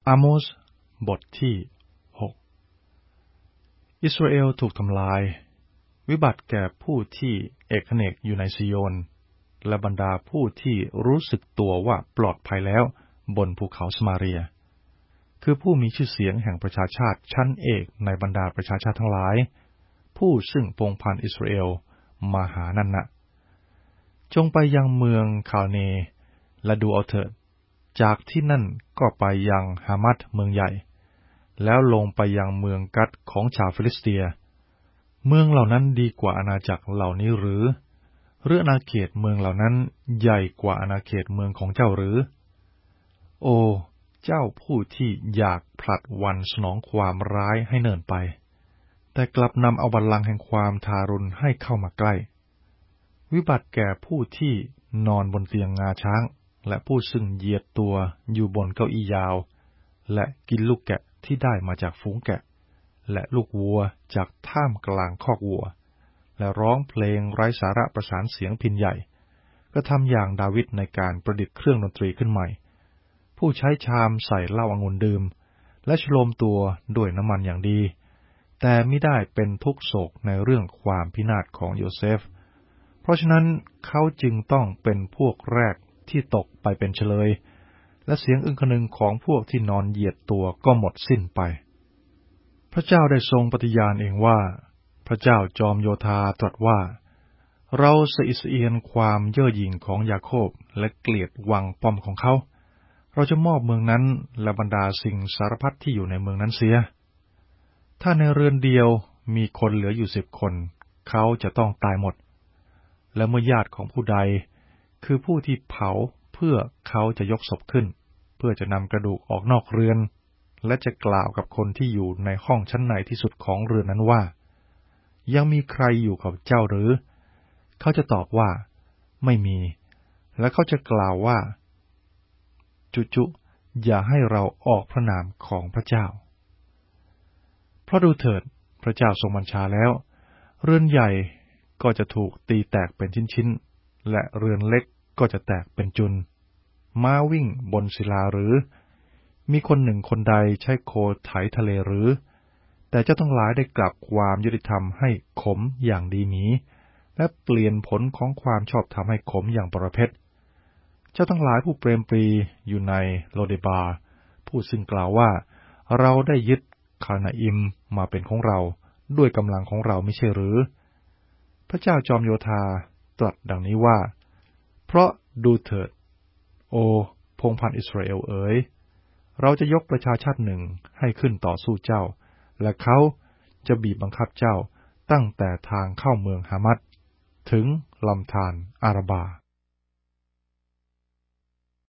อาโมสบทที่6อิสราเอลถูกทำลายวิบัติแก่ผู้ที่เอกเนกอยู่ในซิโยนและบรรดาผู้ที่รู้สึกตัวว่าปลอดภัยแล้วบนภูเขาสมาเรียคือผู้มีชื่อเสียงแห่งประชาชาติชั้นเอกในบรรดาประชาชาติทั้งหลายผู้ซึ่งพงศ์พันธุ์อิสราเอลมาหานั่นนะจงไปยังเมืองคาลเนและดูเอาเถิดจากที่นั่นก็ไปยังฮามัตเมืองใหญ่แล้วลงไปยังเมืองกัดของชาวฟิลิสเตียเมืองเหล่านั้นดีกว่าอาณาจักรเหล่านี้หรืออาณาเขตเมืองเหล่านั้นใหญ่กว่าอาณาเขตเมืองของเจ้าหรือโอ้เจ้าผู้ที่อยากผลัดวันสนองความร้ายให้เนิ่นไปแต่กลับนำเอาบัลลังก์แห่งความทารุณให้เข้ามาใกล้วิบัติแก่ผู้ที่นอนบนเตียงงาช้างและผู้ซึ่งเหยียดตัวอยู่บนเก้าอี้ยาวและกินลูกแกะที่ได้มาจากฝูงแกะและลูกวัวจากท่ามกลางคอกวัวและร้องเพลงไร้สาระประสานเสียงพิณใหญ่ก็ทำอย่างดาวิดในการประดิษฐ์เครื่องดนตรีขึ้นใหม่ผู้ใช้ชามใส่เหล้าองุ่นดื่มและฉโลมตัวด้วยน้ำมันอย่างดีแต่มิได้เป็นทุกโศกในเรื่องความพินาศของโยเซฟเพราะฉะนั้นเขาจึงต้องเป็นพวกแรกที่ตกไปเป็นเฉลยและเสียงอึ้งคนึงของพวกที่นอนเหยียดตัวก็หมดสิ้นไปพระเจ้าได้ทรงปฏิญาณเองว่าพระเจ้าจอมโยธาตรัสว่าเราสะอิสเอียนความเย่อหยิ่งของยาโคบและเกลียดวังป้อมของเขาเราจะมอบเมืองนั้นและบรรดาสิ่งสารพัดที่อยู่ในเมืองนั้นเสียถ้าในเรือนเดียวมีคนเหลืออยู่10 คนเขาจะต้องตายหมดและเมื่อญาติของผู้ใดคือผู้ที่เผาเพื่อเขาจะยกศพขึ้นเพื่อจะนำกระดูกออกนอกเรือนและจะกล่าวกับคนที่อยู่ในห้องชั้นในที่สุดของเรือนนั้นว่ายังมีใครอยู่กับเจ้าหรือเขาจะตอบว่าไม่มีและเขาจะกล่าวว่าจุอย่าให้เราออกพระนามของพระเจ้าเพราะดูเถิดพระเจ้าทรงบัญชาแล้วเรือนใหญ่ก็จะถูกตีแตกเป็นชิ้นๆและเรือนเล็กก็จะแตกเป็นจุนม้าวิ่งบนศิลาหรือมีคนหนึ่งคนใดใช้โคไถทะเลหรือแต่เจ้าทั้งหลายได้กลับความยุติธรรมให้ขมอย่างดีหมีและเปลี่ยนผลของความชอบธรรมให้ขมอย่างบรเพชรเจ้าทั้งหลายผู้เปรมปรีอยู่ในโลเดบาผู้ซึ่งกล่าวว่าเราได้ยึดคานาอิมมาเป็นของเราด้วยกำลังของเราไม่ใช่หรือพระเจ้าจอมโยธาตรัสดังนี้ว่าเพราะดูเถิดโอพงศ์พันธุ์อิสราเอลเอ๋ยเราจะยกประชาชาติหนึ่งให้ขึ้นต่อสู้เจ้าและเขาจะบีบบังคับเจ้าตั้งแต่ทางเข้าเมืองฮามัตถึงลำธารอาราบา